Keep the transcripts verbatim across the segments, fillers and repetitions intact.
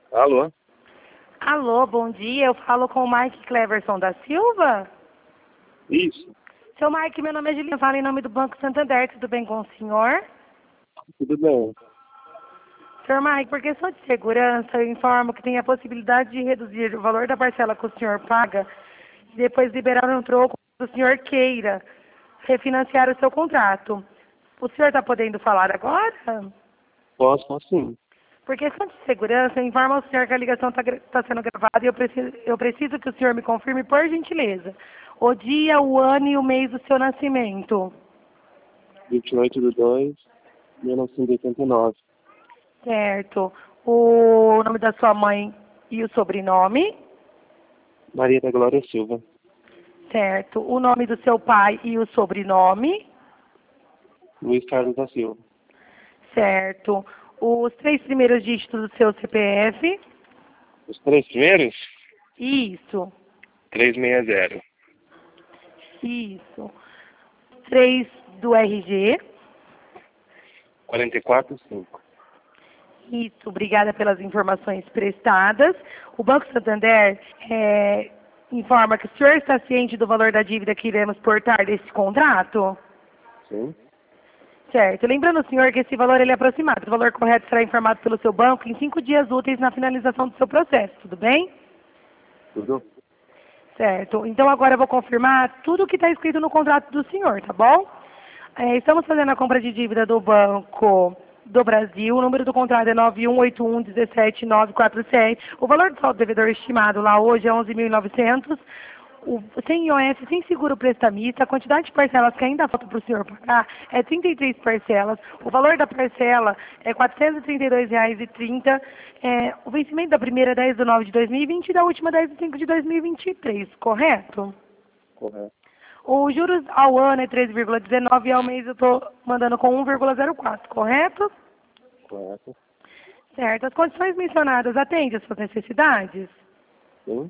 Alô? Alô, bom dia. Eu falo com o Mike Cleverson da Silva? Isso. Seu Mike, meu nome é Juliana, falo em nome do Banco Santander. Tudo bem com o senhor? Tudo bem? Senhor Mike, por questão de segurança, eu informo que tem a possibilidade de reduzir o valor da parcela que o senhor paga e depois liberar um troco se o senhor queira refinanciar o seu contrato. O senhor está podendo falar agora? Posso, posso sim. Por questão de segurança, eu informo ao senhor que a ligação está sendo gravada e eu preciso, eu preciso que o senhor me confirme, por gentileza, o dia, o ano e o mês do seu nascimento. vinte e oito de dois de mil novecentos e oitenta e nove. Certo. O nome da sua mãe e o sobrenome. Maria da Glória Silva. Certo. O nome do seu pai e o sobrenome. Luiz Carlos da Silva. Certo. Os três primeiros dígitos do seu C P F. Os três primeiros? Isso. trezentos e sessenta. Isso. Três do R G. quarenta e quatro, cinco. Isso, obrigada pelas informações prestadas. O Banco Santander é, informa que o senhor está ciente do valor da dívida que iremos portar desse contrato? Sim. Certo. Lembrando, senhor, que esse valor ele é aproximado. O valor correto será informado pelo seu banco em cinco dias úteis na finalização do seu processo, tudo bem? Tudo? Certo. Então agora eu vou confirmar tudo o que está escrito no contrato do senhor, tá bom? É, estamos fazendo a compra de dívida do Banco do Brasil. O número do contrato é nove um oito um um sete nove quatro sete. O valor do saldo devedor estimado lá hoje é onze mil e novecentos. O, sem I O F, sem seguro prestamista, a quantidade de parcelas que ainda falta para o senhor pagar é trinta e três parcelas. O valor da parcela é quatrocentos e trinta e dois reais e trinta centavos. É, o vencimento da primeira é dez de nove de dois mil e vinte e da última dez de cinco de dois mil e vinte e três, correto? Correto. Os juros ao ano é treze vírgula dezenove e ao mês eu estou mandando com um vírgula zero quatro, correto? Correto. Certo. As condições mencionadas atendem às suas necessidades? Sim.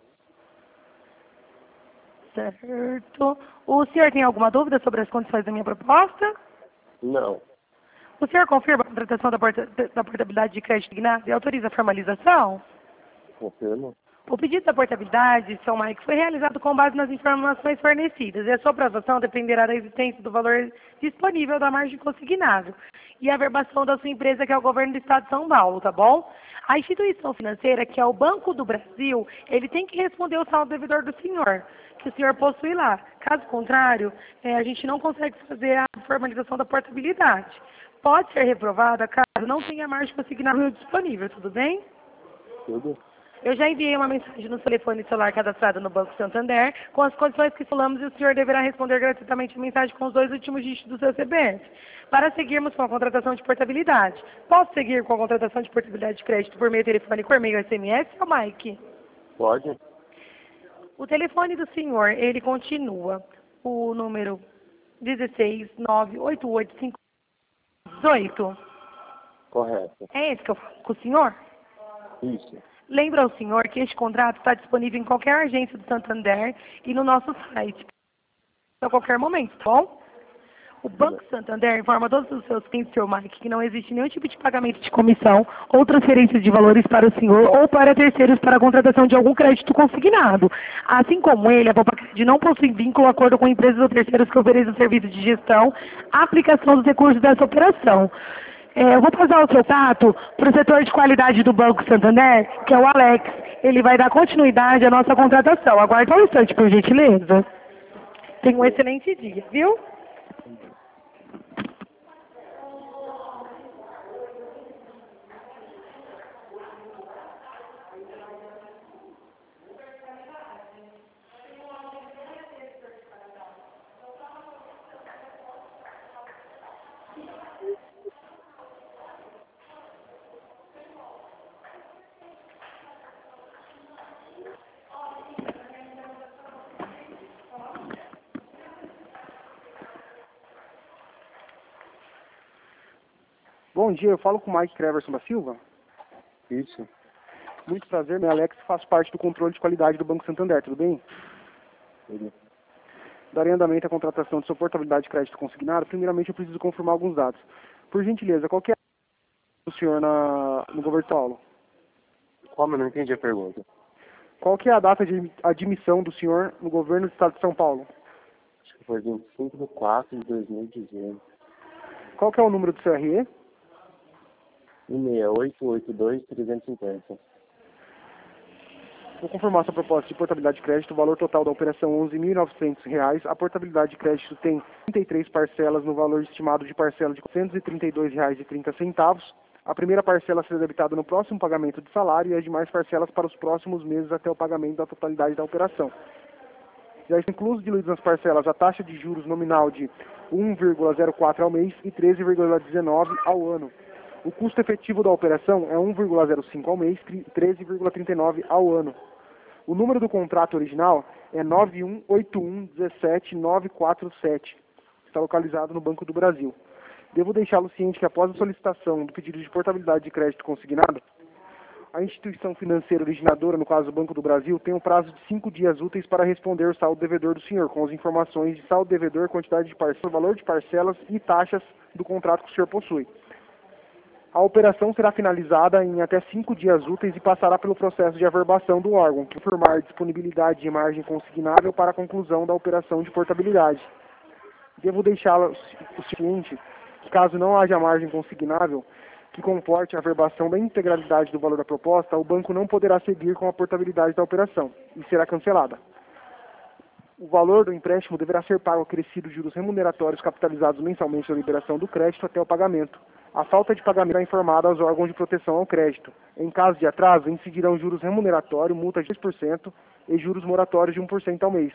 Certo. O senhor tem alguma dúvida sobre as condições da minha proposta? Não. O senhor confirma a contratação da, porta, da portabilidade de crédito designado e autoriza a formalização? Confirmo. O pedido da portabilidade, seu Mike, foi realizado com base nas informações fornecidas e a sua aprovação dependerá da existência do valor disponível da margem consignável e a verbação da sua empresa, que é o governo do Estado de São Paulo, tá bom? A instituição financeira, que é o Banco do Brasil, ele tem que responder o saldo devedor do senhor, que o senhor possui lá. Caso contrário, é, a gente não consegue fazer a formalização da portabilidade. Pode ser reprovada caso não tenha margem consignável disponível, tudo bem? Tudo? Eu já enviei uma mensagem no telefone celular cadastrado no Banco Santander com as condições que falamos e o senhor deverá responder gratuitamente a mensagem com os dois últimos dígitos do seu C P F. Para seguirmos com a contratação de portabilidade. Posso seguir com a contratação de portabilidade de crédito por meio telefônico, por meio S M S, ou Mike? Pode? O telefone do senhor, ele continua. O número dezesseis nove oito oito cinco oito. Correto. É esse que eu falo com o senhor? Isso. Lembra ao senhor que este contrato está disponível em qualquer agência do Santander e no nosso site a qualquer momento, tá bom? O Banco Santander informa a todos os seus clientes, senhor Mike, que não existe nenhum tipo de pagamento de comissão ou transferência de valores para o senhor ou para terceiros para a contratação de algum crédito consignado. Assim como ele, a Popacred não possui vínculo, acordo com empresas ou terceiros que ofereçam serviço de gestão, aplicação dos recursos dessa operação. É, eu vou passar o seu tato para o setor de qualidade do Banco Santander, que é o Alex. Ele vai dar continuidade à nossa contratação. Aguarde só um instante, por gentileza. Tenha um excelente dia, viu? Bom dia, eu falo com o Mike Cleverson da Silva. Isso. Muito prazer, meu Alex, faço parte do controle de qualidade do Banco Santander, tudo bem? Tudo. Darei andamento à contratação de sua portabilidade de crédito consignado. Primeiramente, eu preciso confirmar alguns dados. Por gentileza, qual que é o senhor na, no governo de São Paulo? Como? Eu não entendi a pergunta. Qual que é a data de admissão do senhor no governo do estado de São Paulo? Acho que foi vinte e cinco de quatro de dois mil e dezoito. Qual que é o número do seu R E? um seis oito oito dois três cinco zero. Vou confirmar sua proposta de portabilidade de crédito. O valor total da operação onze mil e novecentos reais. A portabilidade de crédito tem trinta e três parcelas no valor estimado de parcela de quatrocentos e trinta e dois reais e trinta centavos. A primeira parcela será debitada no próximo pagamento de salário e as demais parcelas para os próximos meses até o pagamento da totalidade da operação. Já está incluso diluído nas parcelas a taxa de juros nominal de um vírgula zero quatro ao mês e treze vírgula dezenove ao ano. O custo efetivo da operação é um vírgula zero cinco ao mês e treze vírgula trinta e nove ao ano. O número do contrato original é nove um oito um um sete nove quatro sete. Está localizado no Banco do Brasil. Devo deixá-lo ciente que após a solicitação do pedido de portabilidade de crédito consignado, a instituição financeira originadora, no caso o Banco do Brasil, tem um prazo de cinco dias úteis para responder o saldo devedor do senhor, com as informações de saldo devedor, quantidade de parcelas, valor de parcelas e taxas do contrato que o senhor possui. A operação será finalizada em até cinco dias úteis e passará pelo processo de averbação do órgão, que informar disponibilidade de margem consignável para a conclusão da operação de portabilidade. Devo deixá-lo ciente que, caso não haja margem consignável que comporte a averbação da integralidade do valor da proposta, o banco não poderá seguir com a portabilidade da operação e será cancelada. O valor do empréstimo deverá ser pago acrescido de juros remuneratórios capitalizados mensalmente na liberação do crédito até o pagamento. A falta de pagamento será informada aos órgãos de proteção ao crédito. Em caso de atraso, incidirão juros remuneratórios, multa de dois por cento e juros moratórios de um por cento ao mês.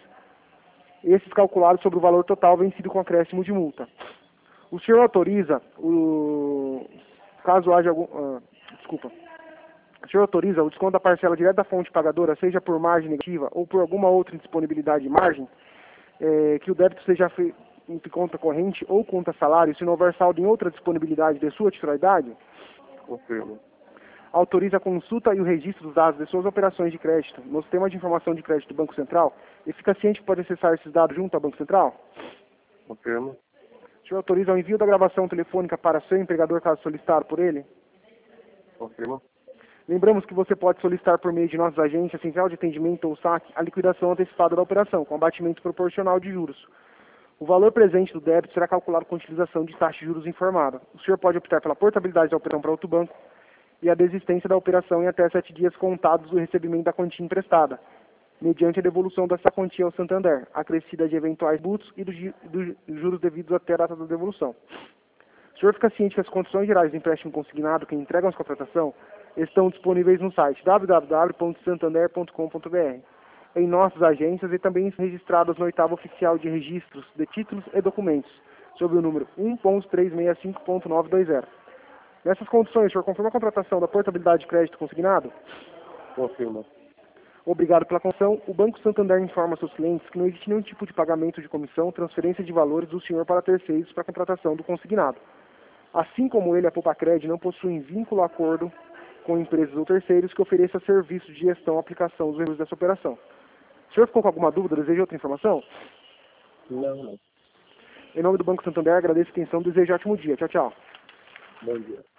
Esses calculados sobre o valor total vencido com acréscimo de multa. O senhor autoriza, o... caso haja algum... Ah, desculpa. O senhor autoriza o desconto da parcela direta da fonte pagadora, seja por margem negativa ou por alguma outra indisponibilidade de margem, é, que o débito seja feito em conta corrente ou conta salário, se não houver saldo em outra disponibilidade de sua titularidade? Confirmo. Autoriza a consulta e o registro dos dados de suas operações de crédito no sistema de informação de crédito do Banco Central e fica ciente que pode acessar esses dados junto ao Banco Central? Confirmo. O senhor autoriza o envio da gravação telefônica para seu empregador caso solicitado por ele? Confirmo. Lembramos que você pode solicitar por meio de nossas agências, central de atendimento ou saque, a liquidação antecipada da operação, com abatimento proporcional de juros. O valor presente do débito será calculado com utilização de taxa de juros informada. O senhor pode optar pela portabilidade da operação para outro banco e a desistência da operação em até sete dias contados do recebimento da quantia emprestada, mediante a devolução dessa quantia ao Santander, acrescida de eventuais tributos e dos do juros devidos até a data da devolução. O senhor fica ciente que as condições gerais do empréstimo consignado que entregam as contratação estão disponíveis no site w w w ponto santander ponto com ponto b r, em nossas agências e também registradas no oitavo oficial de registros de títulos e documentos, sob o número um ponto trezentos e sessenta e cinco ponto novecentos e vinte. Nessas condições, o senhor confirma a contratação da portabilidade de crédito consignado? Confirmo. Obrigado pela confirmação. O Banco Santander informa seus clientes que não existe nenhum tipo de pagamento de comissão, transferência de valores do senhor para terceiros para a contratação do consignado. Assim como ele, a Popacred não possuem vínculo ou acordo com empresas ou terceiros que ofereçam serviços de gestão ou aplicação dos erros dessa operação. O senhor ficou com alguma dúvida? Deseja outra informação? Não, não. Em nome do Banco Santander, agradeço a atenção e desejo um ótimo dia. Tchau, tchau. Bom dia.